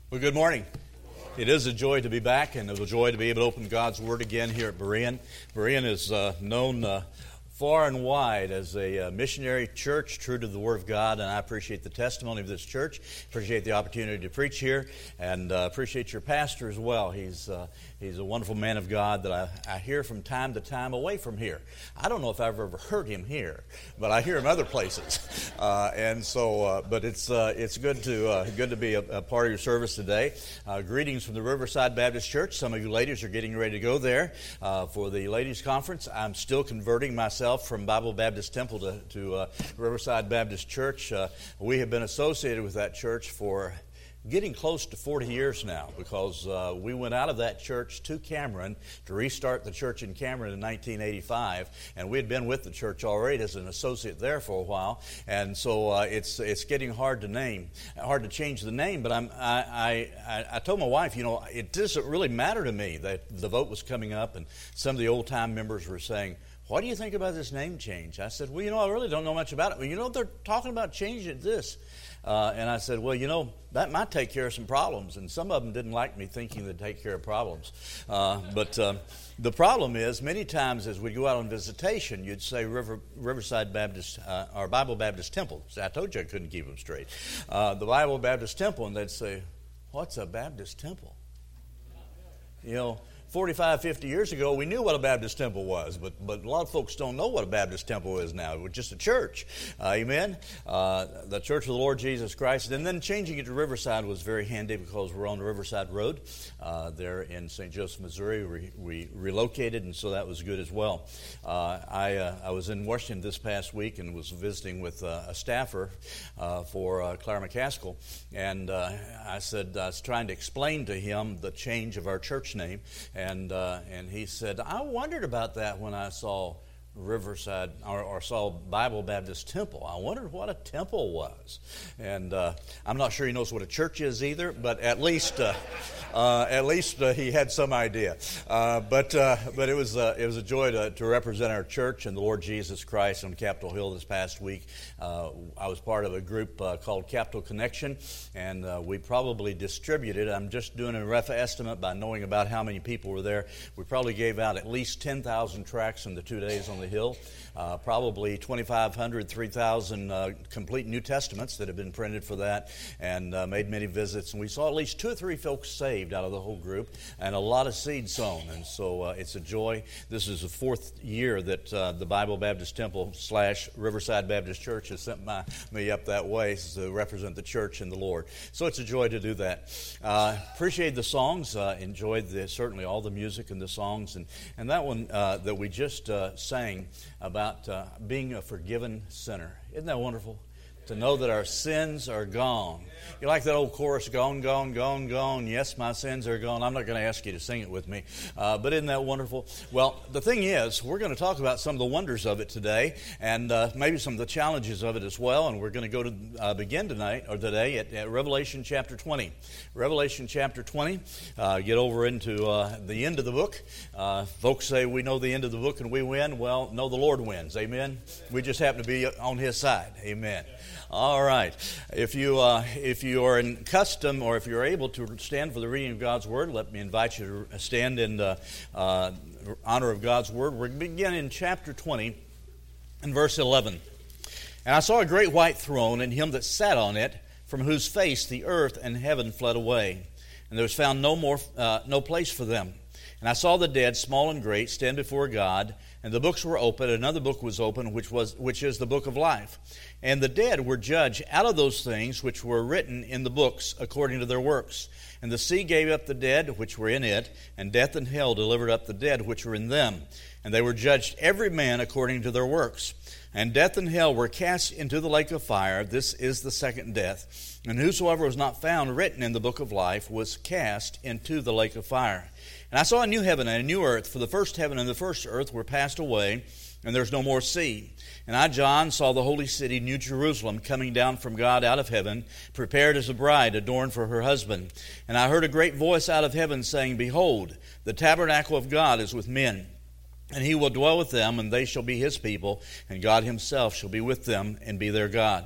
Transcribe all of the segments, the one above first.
Well, good morning. It is a joy to be back and a joy to be able to open God's Word again here at Berean. Berean is known far and wide as a missionary church true to the Word of God, and I appreciate the testimony of this church, appreciate the opportunity to preach here, and appreciate your pastor as well. He's a wonderful man of God that I hear from time to time away from here. I don't know if I've ever heard him here, but I hear him other places. But it's good to be a part of your service today. Greetings from the Riverside Baptist Church. Some of you ladies are getting ready to go there for the ladies' conference. I'm still converting myself from Bible Baptist Temple to Riverside Baptist Church. We have been associated with that church for getting close to 40 years now, because we went out of that church to Cameron to restart the church in Cameron in 1985, and we had been with the church already as an associate there for a while, and so it's getting hard to change the name. But I told my wife, it doesn't really matter to me that the vote was coming up, and some of the old time members were saying, "What do you think about this name change?" I said, "Well, I really don't know much about it. Well, they're talking about changing it this." And I said, "Well, that might take care of some problems." And some of them didn't like me thinking they'd take care of problems. But the problem is, many times as we go out on visitation, you'd say Riverside Baptist or Bible Baptist Temple. See, I told you I couldn't keep them straight. The Bible Baptist Temple, and they'd say, "What's a Baptist temple?" 45, 50 years ago, we knew what a Baptist temple was, but a lot of folks don't know what a Baptist temple is now. It's just a church. Amen? The Church of the Lord Jesus Christ. And then changing it to Riverside was very handy because we're on the Riverside Road there in St. Joseph, Missouri. We relocated, and so that was good as well. I was in Washington this past week and was visiting with a staffer for Clara McCaskill, and I was trying to explain to him the change of our church name. And he said, "I wondered about that when I saw Riverside or saw Bible Baptist Temple. I wondered what a temple was." And I'm not sure he knows what a church is either, but at least he had some idea. But it was a joy to represent our church and the Lord Jesus Christ on Capitol Hill this past week. I was part of a group called Capitol Connection, and we probably distributed, I'm just doing a rough estimate by knowing about how many people were there, we probably gave out at least 10,000 tracts in the 2 days on the Hill, probably 2,500, 3,000 complete New Testaments that have been printed for that, and made many visits. And we saw at least 2 or 3 folks saved out of the whole group, and a lot of seed sown. And so it's a joy. This is the 4th year that the Bible Baptist Temple / Riverside Baptist Church has sent me up that way to represent the church and the Lord. So it's a joy to do that. Appreciate the songs. Enjoyed certainly all the music and the songs, and that one that we just sang about being a forgiven sinner. Isn't that wonderful? To know that our sins are gone. You like that old chorus, "Gone, gone, gone, gone. Yes, my sins are gone." I'm not going to ask you to sing it with me, but isn't that wonderful? Well, the thing is, we're going to talk about some of the wonders of it today, and maybe some of the challenges of it as well. And we're going to go to begin today at Revelation chapter 20. Revelation chapter 20. Get over into the end of the book. Folks say we know the end of the book and we win. Well, no, the Lord wins. Amen. We just happen to be on His side. Amen. All right. If you are in custom, or if you're able to stand for the reading of God's Word, let me invite you to stand in honor of God's Word. We're going to begin in chapter 20 and verse 11. "And I saw a great white throne, and him that sat on it, from whose face the earth and heaven fled away, and there was found no place for them. And I saw the dead, small and great, stand before God, and the books were open, and another book was open, which is the book of life. And the dead were judged out of those things which were written in the books according to their works. And the sea gave up the dead which were in it, and death and hell delivered up the dead which were in them. And they were judged every man according to their works. And death and hell were cast into the lake of fire. This is the second death. And whosoever was not found written in the book of life was cast into the lake of fire. And I saw a new heaven and a new earth, for the first heaven and the first earth were passed away, and there's no more sea. And I, John, saw the holy city, New Jerusalem, coming down from God out of heaven, prepared as a bride adorned for her husband. And I heard a great voice out of heaven saying, Behold, the tabernacle of God is with men, and He will dwell with them, and they shall be His people, and God Himself shall be with them and be their God.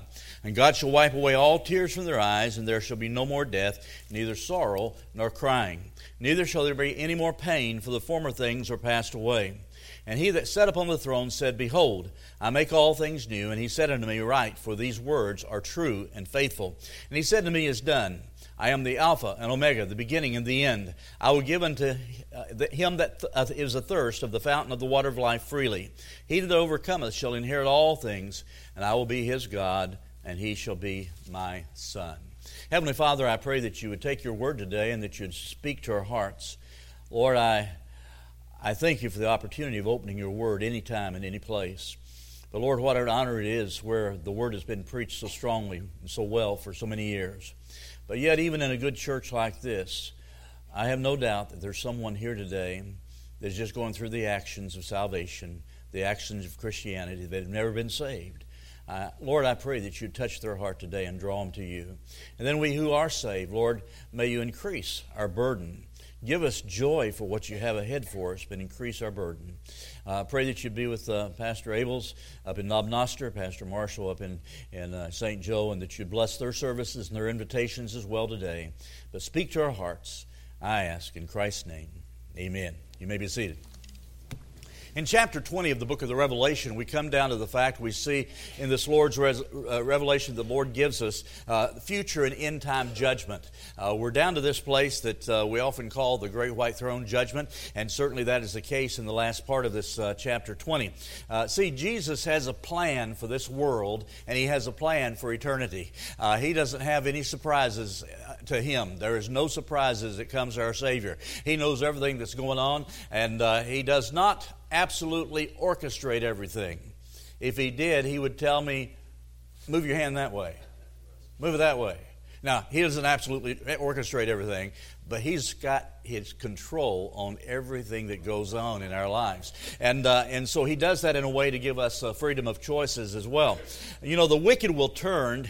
And God shall wipe away all tears from their eyes, and there shall be no more death, neither sorrow nor crying. Neither shall there be any more pain, for the former things are passed away. And he that sat upon the throne said, Behold, I make all things new. And he said unto me, Write, for these words are true and faithful. And he said to me, Is done. I am the Alpha and Omega, the beginning and the end. I will give unto him that is athirst of the fountain of the water of life freely. He that overcometh shall inherit all things, and I will be his God, and he shall be my son. Heavenly Father, I pray that you would take your word today and that you would speak to our hearts. Lord, I thank you for the opportunity of opening your word anytime and any place. But Lord, what an honor it is where the word has been preached so strongly and so well for so many years. But yet, even in a good church like this, I have no doubt that there's someone here today that's just going through the actions of salvation, the actions of Christianity, that have never been saved. Lord, I pray that you touch their heart today and draw them to you. And then we who are saved, Lord, may you increase our burden. Give us joy for what you have ahead for us, but increase our burden. Pray that you'd be with Pastor Abels up in Knob Noster, Pastor Marshall up in St. Joe, and that you'd bless their services and their invitations as well today. But speak to our hearts, I ask in Christ's name. Amen. You may be seated. In chapter 20 of the book of the Revelation, we come down to the fact we see in this Lord's revelation the Lord gives us future and end-time judgment. We're down to this place that we often call the Great White Throne Judgment, and certainly that is the case in the last part of this chapter 20. See, Jesus has a plan for this world, and he has a plan for eternity. He doesn't have any surprises to him. There is no surprises that comes to our Savior. He knows everything that's going on, and he does not absolutely orchestrate everything. If he did, he would tell me, move your hand that way. Move it that way. Now, he doesn't absolutely orchestrate everything, but he's got his control on everything that goes on in our lives. And so he does that in a way to give us freedom of choices as well. You know, the wicked will turn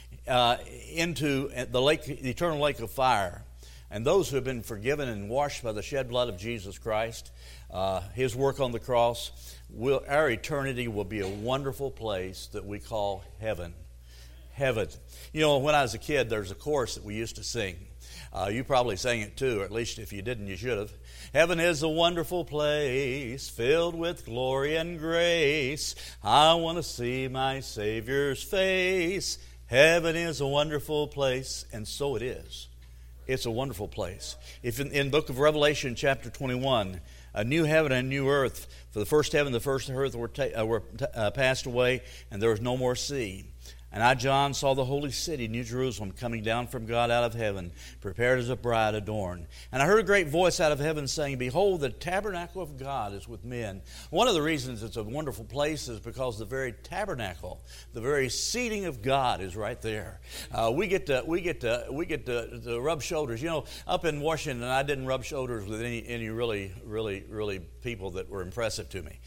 into the eternal lake of fire. And those who have been forgiven and washed by the shed blood of Jesus Christ, his work on the cross, our eternity will be a wonderful place that we call heaven. Heaven. You know, when I was a kid, there's a chorus that we used to sing. You probably sang it too, or at least if you didn't, you should have. Heaven is a wonderful place, filled with glory and grace. I want to see my Savior's face. Heaven is a wonderful place, and so it is. It's a wonderful place. If in the book of Revelation, chapter 21, a new heaven and a new earth, for the first heaven and the first earth were passed away, and there was no more sea. And I, John, saw the holy city, New Jerusalem, coming down from God out of heaven, prepared as a bride adorned. And I heard a great voice out of heaven saying, Behold, the tabernacle of God is with men. One of the reasons it's a wonderful place is because the very tabernacle, the very seating of God is right there. We get to rub shoulders. You know, up in Washington, I didn't rub shoulders with any really people that were impressive to me.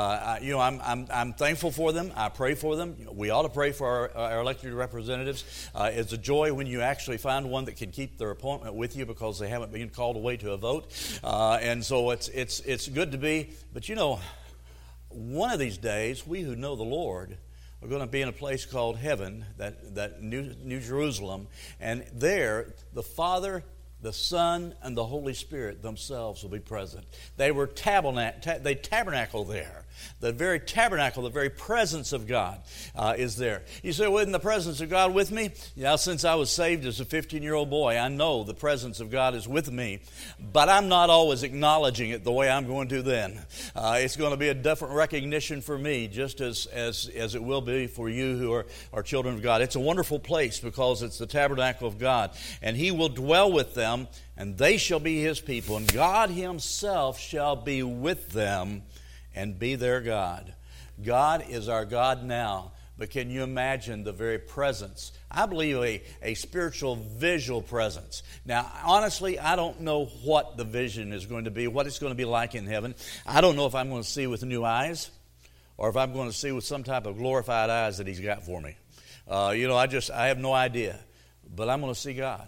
I'm thankful for them. I pray for them. You know, we ought to pray for our elected representatives. It's a joy when you actually find one that can keep their appointment with you because they haven't been called away to a vote. And so it's good to be. But you know, one of these days, we who know the Lord are going to be in a place called heaven, that New Jerusalem, and there the Father, the Son, and the Holy Spirit themselves will be present. They tabernacle there. The very tabernacle, the very presence of God is there. You say, well, isn't the presence of God with me? Yeah, since I was saved as a 15-year-old boy, I know the presence of God is with me, but I'm not always acknowledging it the way I'm going to then. It's going to be a different recognition for me, just as it will be for you who are children of God. It's a wonderful place because it's the tabernacle of God, and He will dwell with them, and they shall be His people, and God Himself shall be with them and be their God. God is our God now, but can you imagine the very presence? I believe a spiritual visual presence. Now, honestly, I don't know what the vision is going to be, what it's going to be like in heaven. I don't know if I'm going to see with new eyes or if I'm going to see with some type of glorified eyes that He's got for me. I have no idea, but I'm going to see God.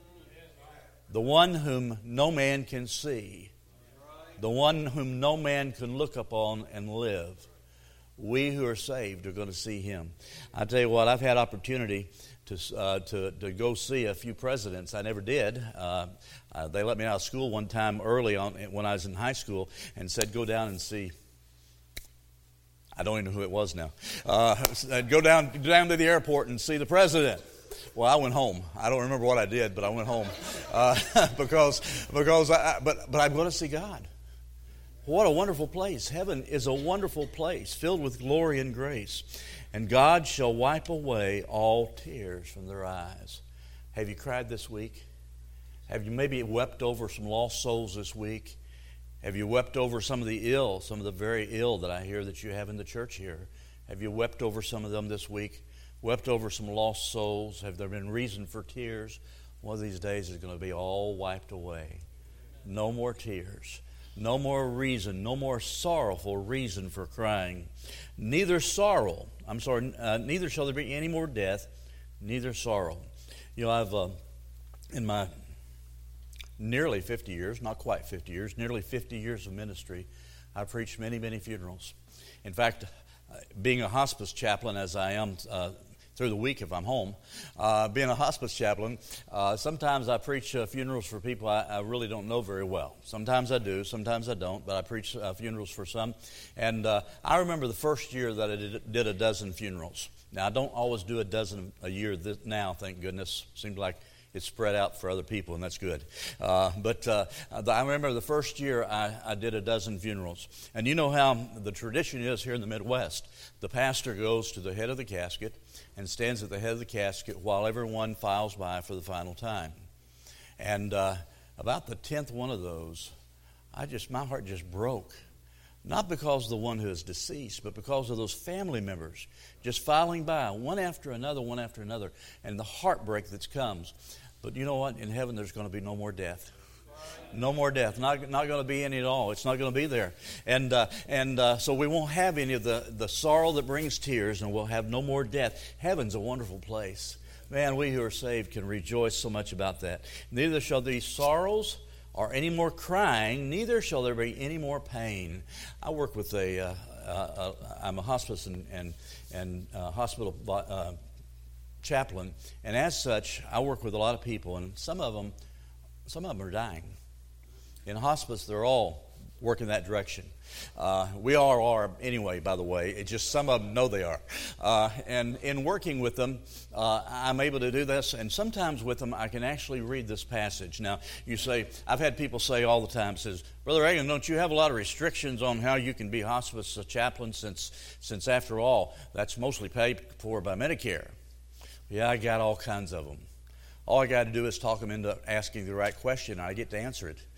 The one whom no man can see. The one whom no man can look upon and live. We who are saved are going to see Him. I tell you what, I've had opportunity to go see a few presidents. I never did. They let me out of school one time early on when I was in high school and said, go down and see. I don't even know who it was now. Go down to the airport and see the president. Well, I went home. I don't remember what I did, but I went home because I'm going to see God. What a wonderful place. Heaven is a wonderful place filled with glory and grace. And God shall wipe away all tears from their eyes. Have you cried this week? Have you maybe wept over some lost souls this week? Have you wept over some of the very ill that I hear that you have in the church here? Have you wept over some of them this week? Wept over some lost souls? Have there been reason for tears? One of these days is going to be all wiped away. No more tears. No more reason, no more sorrowful reason for crying. Neither shall there be any more death, neither sorrow. You know, I've, in my nearly 50 years, not quite 50 years, nearly 50 years of ministry, I've preached many, many funerals. In fact, being a hospice chaplain, as I am through the week if I'm home, being a hospice chaplain, sometimes I preach funerals for people I really don't know very well. Sometimes I do, sometimes I don't, but I preach funerals for some. And I remember the first year that I did a dozen funerals. Now, I don't always do a dozen a year now, thank goodness. Seems like it's spread out for other people, and that's good. But I remember the first year I did a dozen funerals. And you know how the tradition is here in the Midwest. The pastor goes to the head of the casket and stands at the head of the casket while everyone files by for the final time. And about the 10th one of those, my heart just broke. Not because of the one who is deceased, but because of those family members just filing by, one after another, and the heartbreak that comes. But you know what? In heaven, there's going to be no more death. No more death. Not going to be any at all. It's not going to be there. And so we won't have any of the sorrow that brings tears, and we'll have no more death. Heaven's a wonderful place. Man, we who are saved can rejoice so much about that. Neither shall these sorrows or any more crying, neither shall there be any more pain. I work with I'm a hospice and hospital chaplain, and as such, I work with a lot of people, and some of them are dying. In hospice, they're all working that direction. We all are anyway, by the way. It's just some of them know they are. And in working with them, I'm able to do this. And sometimes with them, I can actually read this passage. Now, you say, I've had people say all the time, says, Brother Reagan, don't you have a lot of restrictions on how you can be hospice chaplain since after all, that's mostly paid for by Medicare? Yeah, I got all kinds of them. All I got to do is talk them into asking the right question, and I get to answer it.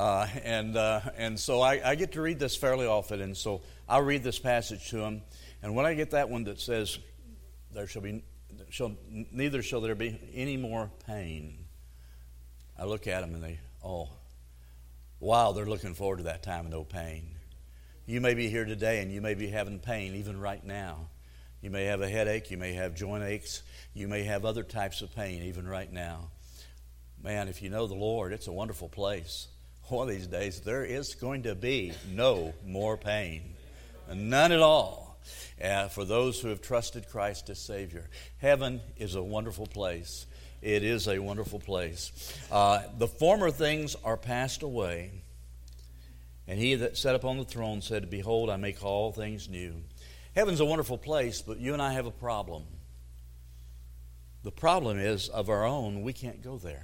And so I get to read this fairly often, and so I'll read this passage to them. And when I get that one that says, neither shall there be any more pain, I look at them and they're looking forward to that time of no pain. You may be here today, and you may be having pain even right now. You may have a headache, you may have joint aches, you may have other types of pain even right now. Man, if you know the Lord, it's a wonderful place. One of these days, there is going to be no more pain. None at all. For those who have trusted Christ as Savior. Heaven is a wonderful place. It is a wonderful place. The former things are passed away. And he that sat upon the throne said, Behold, I make all things new. Heaven's a wonderful place, but you and I have a problem. The problem is, of our own, we can't go there.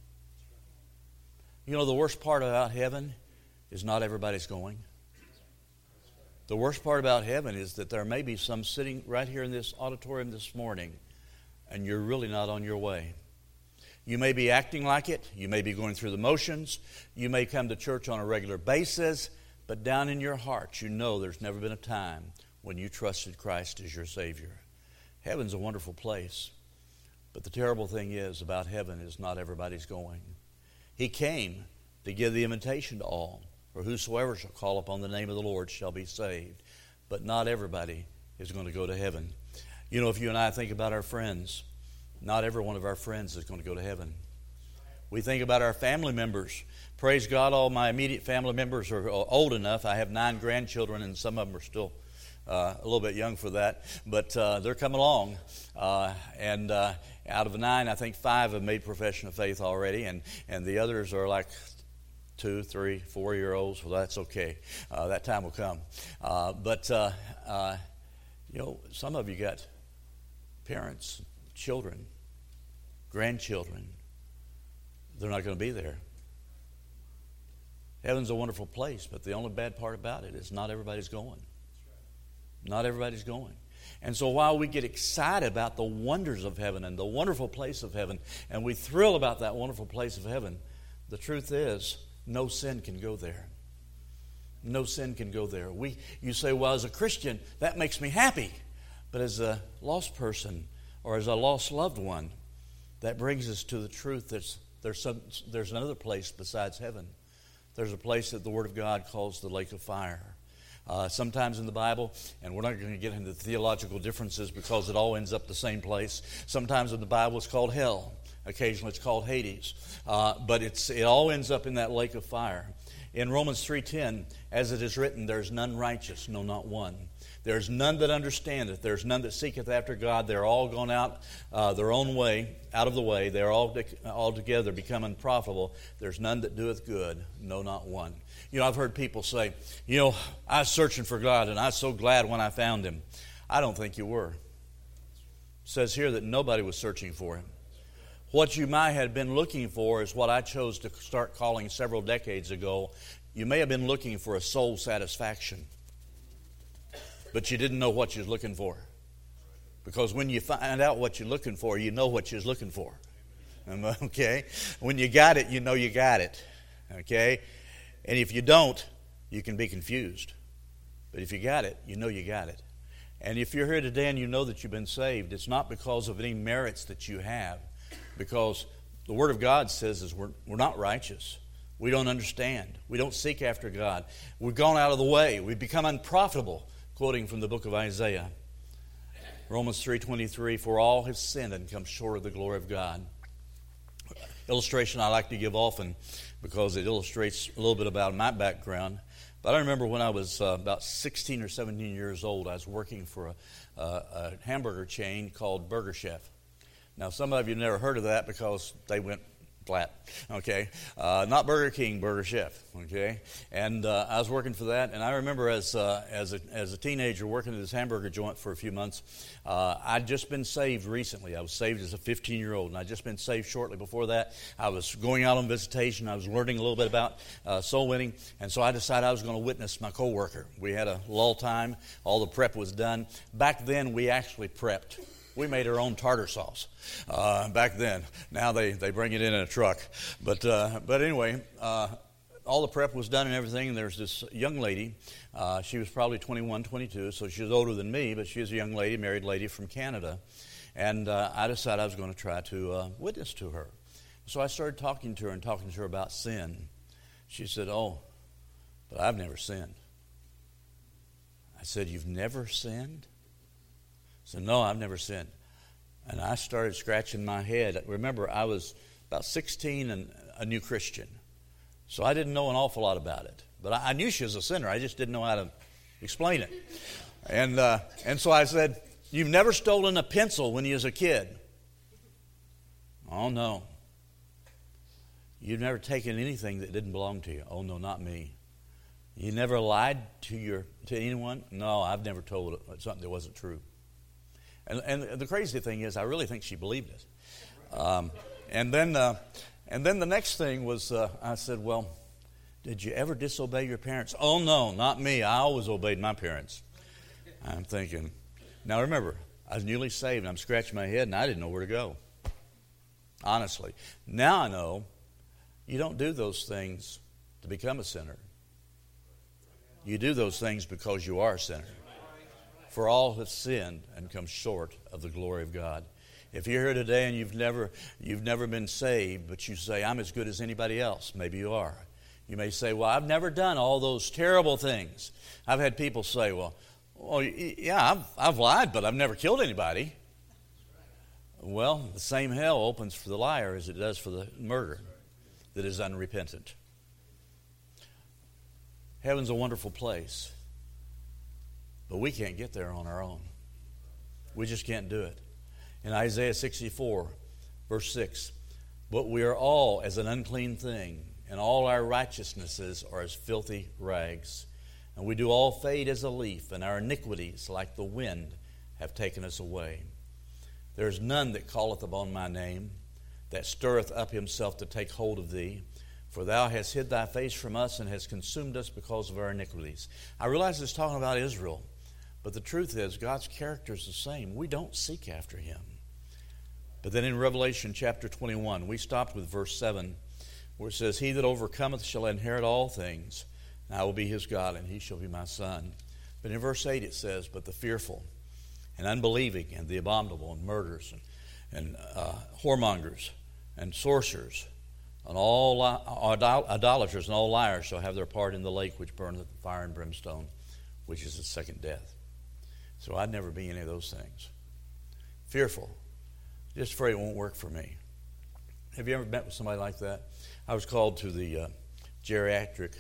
You know, the worst part about heaven is not everybody's going. The worst part about heaven is that there may be some sitting right here in this auditorium this morning, and you're really not on your way. You may be acting like it. You may be going through the motions. You may come to church on a regular basis, but down in your heart, you know there's never been a time when you trusted Christ as your Savior. Heaven's a wonderful place. But the terrible thing is about heaven is not everybody's going. He came to give the invitation to all. For whosoever shall call upon the name of the Lord shall be saved. But not everybody is going to go to heaven. You know, if you and I think about our friends, not every one of our friends is going to go to heaven. We think about our family members. Praise God, all my immediate family members are old enough. I have 9 grandchildren, and some of them are still a little bit young for that, but they're coming along. And out of 9, I think 5 have made profession of faith already, and the others are like 2, 3, 4-year-olds. Well, that's okay. That time will come. But some of you got parents, children, grandchildren. They're not going to be there. Heaven's a wonderful place, but the only bad part about it is not everybody's going. Not everybody's going. And so while we get excited about the wonders of heaven and the wonderful place of heaven, and we thrill about that wonderful place of heaven, the truth is, no sin can go there. No sin can go there. You say, well, as a Christian, that makes me happy. But as a lost person or as a lost loved one, that brings us to the truth that there's another place besides heaven. There's a place that the Word of God calls the lake of fire. Sometimes in the Bible, and we're not going to get into theological differences because it all ends up the same place. Sometimes in the Bible it's called hell. Occasionally it's called Hades. But it all ends up in that lake of fire. In Romans 3:10, as it is written, there's none righteous, no, not one. There's none that understandeth. There's none that seeketh after God. They're all gone out their own way, out of the way. They're all together become unprofitable. There's none that doeth good, no, not one. I've heard people say, I was searching for God, and I was so glad when I found Him. I don't think you were. It says here that nobody was searching for Him. What you might have been looking for is what I chose to start calling several decades ago. You may have been looking for a soul satisfaction, but you didn't know what you was looking for. Because when you find out what you're looking for, you know what you're looking for. Okay? When you got it, you know you got it. Okay? And if you don't, you can be confused. But if you got it, you know you got it. And if you're here today and you know that you've been saved, it's not because of any merits that you have. Because the Word of God says is we're not righteous. We don't understand. We don't seek after God. We've gone out of the way. We've become unprofitable. Quoting from the book of Isaiah. Romans 3:23, for all have sinned and come short of the glory of God. Illustration I like to give often because it illustrates a little bit about my background. But I remember when I was about 16 or 17 years old, I was working for a hamburger chain called Burger Chef. Now, some of you have never heard of that because they went flat, okay? Not Burger King, Burger Chef, okay? And I was working for that, and I remember as a teenager working at this hamburger joint for a few months, I'd just been saved recently. I was saved as a 15-year-old, and I'd just been saved shortly before that. I was going out on visitation. I was learning a little bit about soul winning, and so I decided I was going to witness my coworker. We had a lull time. All the prep was done. Back then, we actually prepped. We made our own tartar sauce back then. Now they bring it in a truck. But anyway, all the prep was done and everything, and there's this young lady. She was probably 21, 22, so she was older than me, but she was a young lady, married lady from Canada. And I decided I was going to try to witness to her. So I started talking to her about sin. She said, oh, but I've never sinned. I said, you've never sinned? I said, no, I've never sinned. And I started scratching my head. Remember, I was about 16 and a new Christian. So I didn't know an awful lot about it. But I knew she was a sinner. I just didn't know how to explain it. And so I said, you've never stolen a pencil when you was a kid? Oh, no. You've never taken anything that didn't belong to you? Oh, no, not me. You never lied to anyone? No, I've never told something that wasn't true. And the crazy thing is, I really think she believed it. And then the next thing was, I said, well, did you ever disobey your parents? Oh, no, not me. I always obeyed my parents. I'm thinking, now remember, I was newly saved, and I'm scratching my head, and I didn't know where to go. Honestly. Now I know you don't do those things to become a sinner. You do those things because you are a sinner. For all have sinned and come short of the glory of God. If you're here today and you've never been saved, but you say, I'm as good as anybody else, maybe you are. You may say, well, I've never done all those terrible things. I've had people say, well yeah, I've lied, but I've never killed anybody. Well, the same hell opens for the liar as it does for the murderer that is unrepentant. Heaven's a wonderful place. But we can't get there on our own. We just can't do it. In Isaiah 64, verse 6, but we are all as an unclean thing, and all our righteousnesses are as filthy rags. And we do all fade as a leaf, and our iniquities, like the wind, have taken us away. There is none that calleth upon my name, that stirreth up himself to take hold of thee. For thou hast hid thy face from us, and hast consumed us because of our iniquities. I realize it's talking about Israel, but the truth is God's character is the same. We don't seek after him. But then in Revelation chapter 21, we stopped with verse 7, where it says, he that overcometh shall inherit all things, and I will be his God, and he shall be my son. But in verse 8 it says, but the fearful and unbelieving and the abominable and murderers and whoremongers and sorcerers and all idolaters and all liars shall have their part in the lake which burneth with fire and brimstone, which is the second death. So I'd never be any of those things. Fearful. Just afraid it won't work for me. Have you ever met with somebody like that? I was called to the geriatric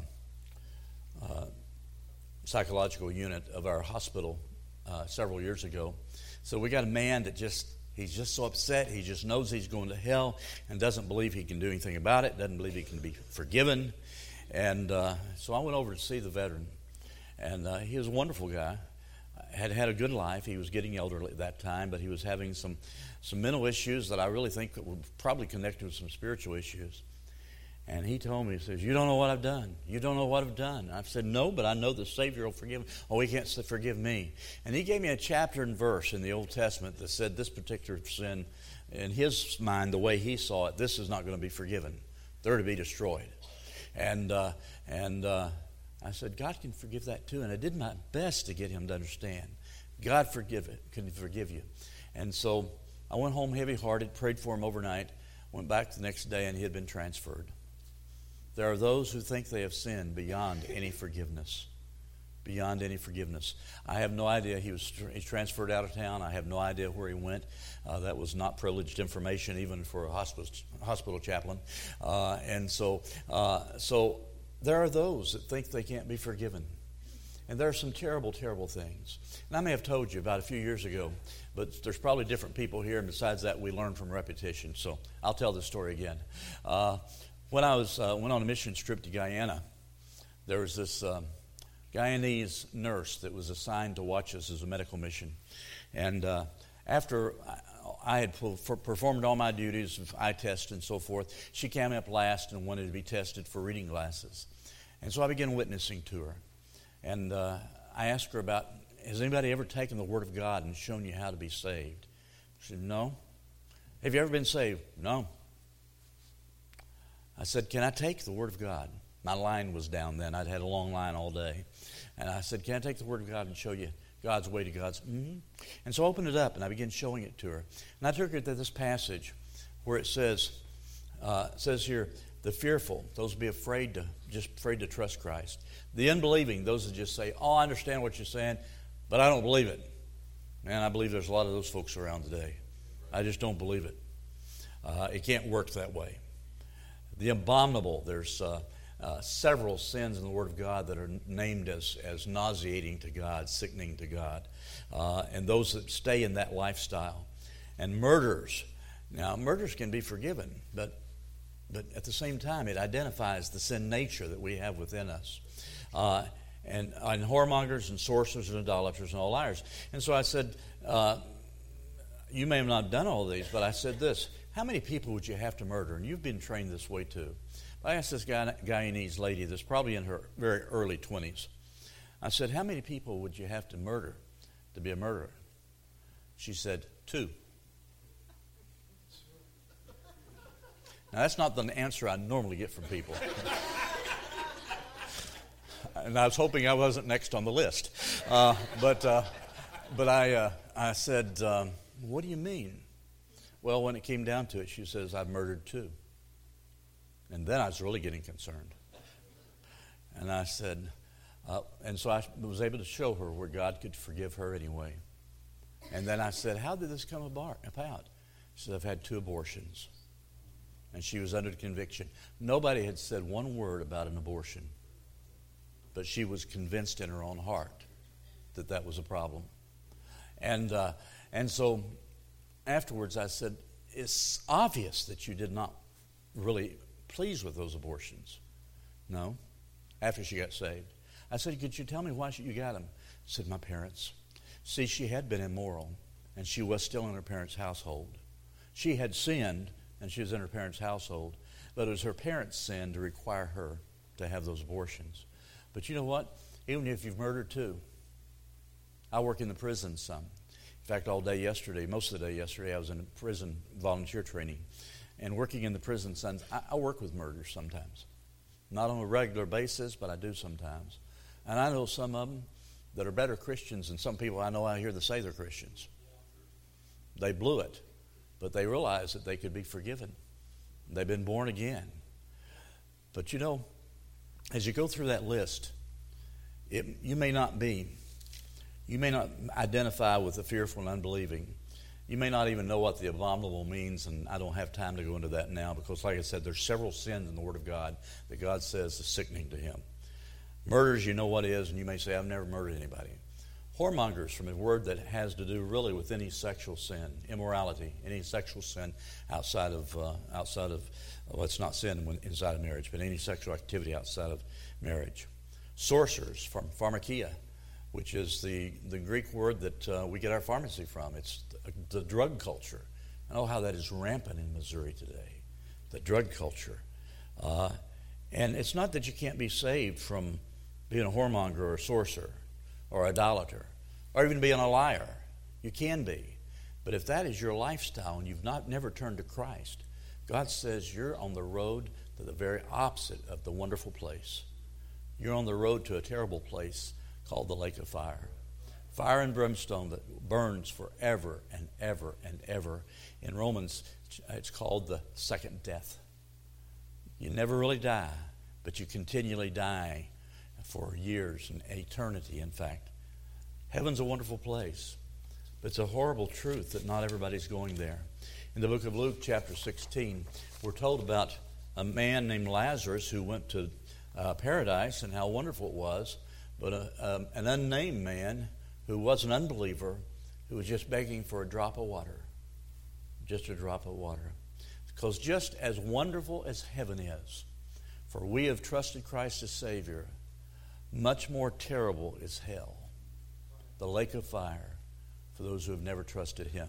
psychological unit of our hospital several years ago. So we got a man that he's just so upset. He just knows he's going to hell and doesn't believe he can do anything about it, doesn't believe he can be forgiven. And so I went over to see the veteran. And he was a wonderful guy. Had a good life. He was getting elderly at that time, but he was having some mental issues that I really think were probably connected with some spiritual issues. And he told me, he says, you don't know what I've done. You don't know what I've done. I've said, no, but I know the Savior will forgive me. Oh, he can't forgive me. And he gave me a chapter and verse in the Old Testament that said this particular sin, in his mind, the way he saw it, this is not going to be forgiven. They're to be destroyed. And I said, God can forgive that too. And I did my best to get him to understand. God can forgive you. And so I went home heavy-hearted, prayed for him overnight, went back the next day, and he had been transferred. There are those who think they have sinned beyond any forgiveness. Beyond any forgiveness. I have no idea. He's transferred out of town. I have no idea where he went. That was not privileged information even for a hospital chaplain. And so there are those that think they can't be forgiven. And there are some terrible, terrible things. And I may have told you about a few years ago, but there's probably different people here, and besides that, we learn from repetition. So I'll tell the story again. When I went on a mission trip to Guyana, there was this Guyanese nurse that was assigned to watch us as a medical mission. And after I had performed all my duties of eye test and so forth, she came up last and wanted to be tested for reading glasses. And so I began witnessing to her. And I asked her about, has anybody ever taken the Word of God and shown you how to be saved? She said, no. Have you ever been saved? No. I said, can I take the Word of God? My line was down then. I'd had a long line all day. And I said, can I take the Word of God and show you God's way to God's? Mm-hmm. And so I opened it up and I began showing it to her. And I took her to this passage where it says here, the fearful, those who be afraid to trust Christ. The unbelieving, those that just say, oh, I understand what you're saying, but I don't believe it. Man, I believe there's a lot of those folks around today. I just don't believe it. It can't work that way. The abominable, there's several sins in the Word of God that are named as nauseating to God, sickening to God. And those that stay in that lifestyle. And murderers. Now, murders can be forgiven, but at the same time, it identifies the sin nature that we have within us. And whoremongers and sorcerers and idolaters and all liars. And so I said, you may have not done all these, but I said this, how many people would you have to murder? And you've been trained this way too. I asked this Guyanese lady that's probably in her very early 20s. I said, how many people would you have to murder to be a murderer? She said, 2. Now, that's not the answer I normally get from people. And I was hoping I wasn't next on the list. But I said, what do you mean? Well, when it came down to it, she says, I've murdered 2. And then I was really getting concerned. And I said, and so I was able to show her where God could forgive her anyway. And then I said, how did this come about? She said, I've had 2 abortions. And she was under conviction. Nobody had said one word about an abortion. But she was convinced in her own heart that was a problem. And so afterwards I said, it's obvious that you did not really pleased with those abortions. No. After she got saved. I said, could you tell me why you got them? She said, my parents. See, she had been immoral, and she was still in her parents' household. She had sinned, and she was in her parents' household, but it was her parents' sin to require her to have those abortions. But you know what? Even if you've murdered too, I work in the prison some. In fact, all day yesterday, most of the day yesterday, I was in prison volunteer training. And working in the prison, I work with murders sometimes. Not on a regular basis, but I do sometimes. And I know some of them that are better Christians than some people I know out here that say they're Christians. They blew it, but they realized that they could be forgiven. They've been born again. But you know, as you go through that list, you may not identify with the fearful and unbelieving. You may not even know what the abominable means, and I don't have time to go into that now because, like I said, there's several sins in the Word of God that God says is sickening to Him. Murders, you know what is, and you may say, I've never murdered anybody. Whoremongers, from a word that has to do really with any sexual sin, immorality, any sexual sin outside of well, it's not sin inside of marriage, but any sexual activity outside of marriage. Sorcerers, from pharmakia, which is the Greek word that we get our pharmacy from. It's the drug culture. I know how that is rampant in Missouri today, the drug culture. And it's not that you can't be saved from being a whoremonger or a sorcerer or idolater or even being a liar. You can be. But if that is your lifestyle and you've never turned to Christ, God says you're on the road to the very opposite of the wonderful place. You're on the road to a terrible place called the lake of fire. Fire and brimstone that burns forever and ever and ever. In Romans, it's called the second death. You never really die, but you continually die for years and eternity, in fact. Heaven's a wonderful place, but it's a horrible truth that not everybody's going there. In the book of Luke, chapter 16, we're told about a man named Lazarus who went to paradise and how wonderful it was, but an unnamed man who was an unbeliever who was just begging for a drop of water. Just a drop of water. Because just as wonderful as heaven is, for we have trusted Christ as Savior, much more terrible is hell, the lake of fire, for those who have never trusted Him.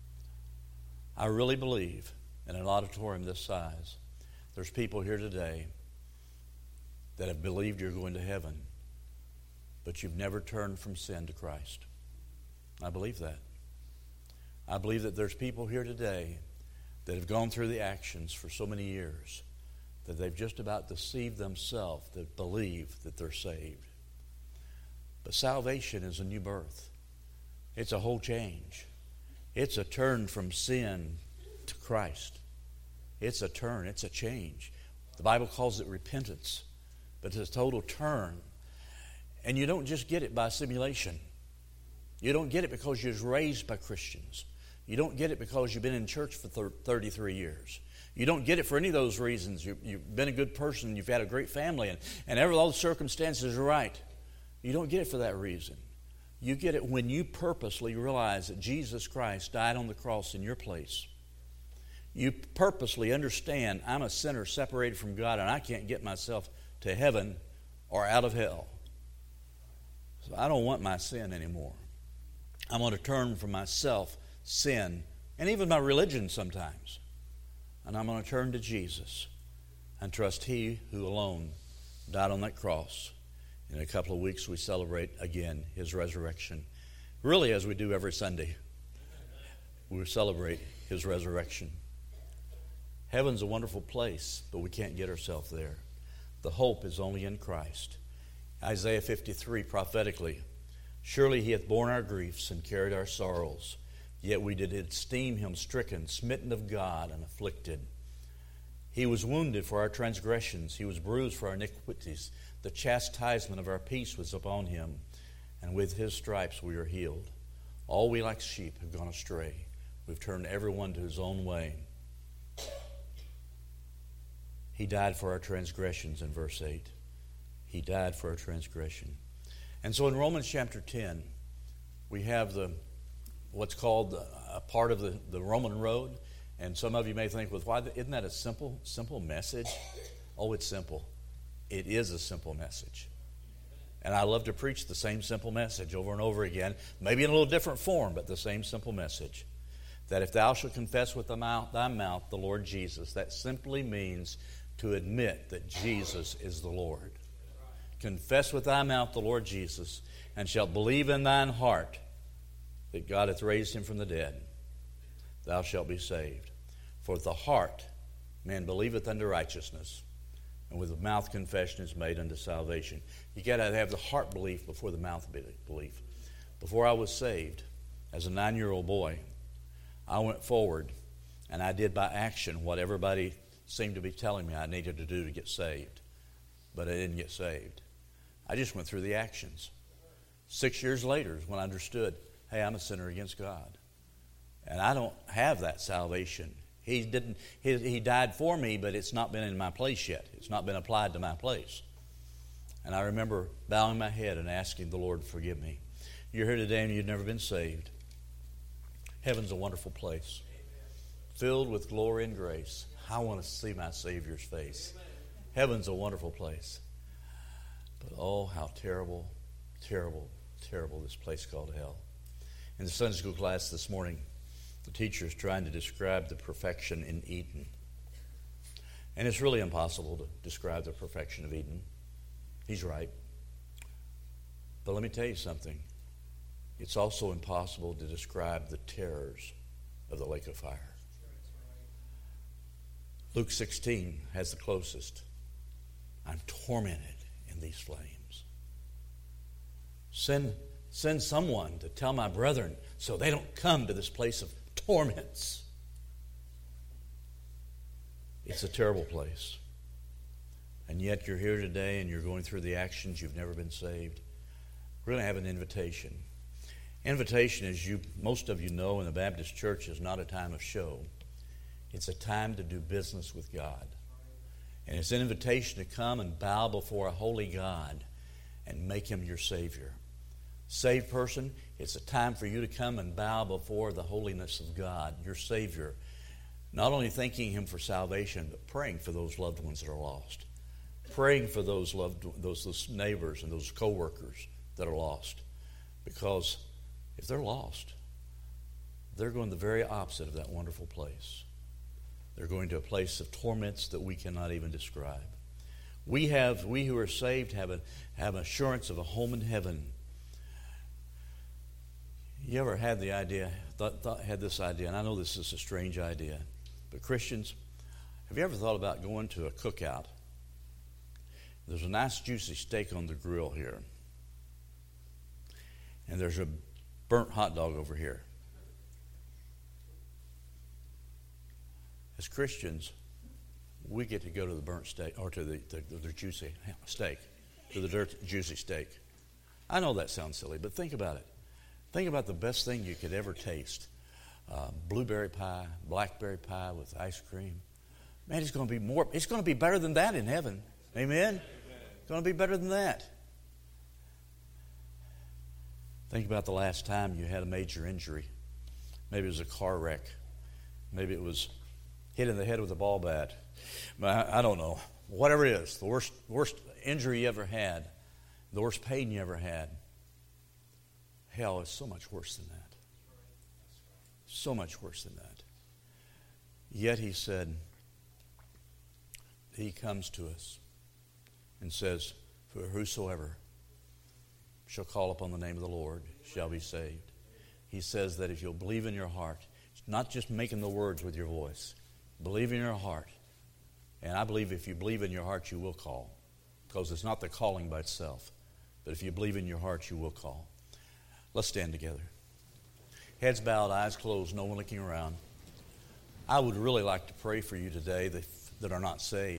I really believe in an auditorium this size, there's people here today that have believed you're going to heaven, but you've never turned from sin to Christ. I believe that. I believe that there's people here today that have gone through the actions for so many years that they've just about deceived themselves that believe that they're saved. But salvation is a new birth. It's a whole change. It's a turn from sin to Christ. It's a turn. It's a change. The Bible calls it repentance, but it's a total turn. And you don't just get it by simulation. You don't get it because you was raised by Christians. You don't get it because you've been in church for 33 years. You don't get it for any of those reasons. You've been a good person. You've had a great family. And all the circumstances are right. You don't get it for that reason. You get it when you purposely realize that Jesus Christ died on the cross in your place. You purposely understand I'm a sinner separated from God and I can't get myself to heaven or out of hell. So I don't want my sin anymore. I'm going to turn from myself, sin, and even my religion sometimes. And I'm going to turn to Jesus and trust He who alone died on that cross. In a couple of weeks, we celebrate again His resurrection. Really, as we do every Sunday, we celebrate His resurrection. Heaven's a wonderful place, but we can't get ourselves there. The hope is only in Christ. Isaiah 53, prophetically, surely He hath borne our griefs and carried our sorrows. Yet we did esteem Him stricken, smitten of God, and afflicted. He was wounded for our transgressions. He was bruised for our iniquities. The chastisement of our peace was upon Him, and with His stripes we are healed. All we like sheep have gone astray. We've turned everyone to his own way. He died for our transgressions in verse 8. He died for our transgression. And so in Romans chapter 10, We have what's called a part of the Roman road. And some of you may think, well, isn't that a simple message? Oh, it's simple. It is a simple message. And I love to preach the same simple message over and over again, maybe in a little different form, but the same simple message. That if thou shalt confess with thy mouth the Lord Jesus, that simply means to admit that Jesus is the Lord. Confess with thy mouth the Lord Jesus, and shalt believe in thine heart that God hath raised him from the dead, thou shalt be saved. For with the heart man believeth unto righteousness, and with the mouth confession is made unto salvation. You got to have the heart belief before the mouth belief. Before I was saved, as a 9-year-old boy, I went forward and I did by action what everybody seemed to be telling me I needed to do to get saved. But I didn't get saved. I just went through the actions. 6 years later is when I understood, hey, I'm a sinner against God. And I don't have that salvation. He died for me, but it's not been in my place yet. It's not been applied to my place. And I remember bowing my head and asking the Lord to forgive me. You're here today and you've never been saved. Heaven's a wonderful place, filled with glory and grace. I want to see my Savior's face. Heaven's a wonderful place. But oh, how terrible, terrible, terrible this place called hell. In the Sunday school class this morning, the teacher is trying to describe the perfection in Eden. And it's really impossible to describe the perfection of Eden. He's right. But let me tell you something. It's also impossible to describe the terrors of the lake of fire. Luke 16 has the closest. I'm tormented in these flames. Send someone to tell my brethren so they don't come to this place of torments. It's a terrible place. And yet you're here today and you're going through the actions. You've never been saved. We're going to have an invitation. Invitation, as most of you know, in the Baptist church is not a time of show. It's a time to do business with God. And it's an invitation to come and bow before a holy God and make him your Savior. Saved person, it's a time for you to come and bow before the holiness of God, your Savior. Not only thanking him for salvation, but praying for those loved ones that are lost. Praying for those neighbors and those co-workers that are lost. Because if they're lost, they're going the very opposite of that wonderful place. They're going to a place of torments that we cannot even describe. We who are saved have assurance of a home in heaven. You ever had the idea, had this idea, and I know this is a strange idea, but Christians, have you ever thought about going to a cookout? There's a nice juicy steak on the grill here. And there's a burnt hot dog over here. As Christians, we get to go to the burnt steak, or to the juicy steak, to the juicy steak. I know that sounds silly, but think about it. Think about the best thing you could ever taste. Blueberry pie, blackberry pie with ice cream. Man, it's going to be better than that in heaven. Amen? It's going to be better than that. Think about the last time you had a major injury. Maybe it was a car wreck. Maybe it was hit in the head with a ball bat. I don't know. Whatever it is, the worst injury you ever had, the worst pain you ever had. Hell is so much worse than that. So much worse than that. Yet he said, he comes to us and says, for whosoever shall call upon the name of the Lord shall be saved. He says that if you'll believe in your heart, it's not just making the words with your voice. Believe in your heart. And I believe if you believe in your heart, you will call. Because it's not the calling by itself. But if you believe in your heart, you will call. Let's stand together. Heads bowed, eyes closed, no one looking around. I would really like to pray for you today that are not saved.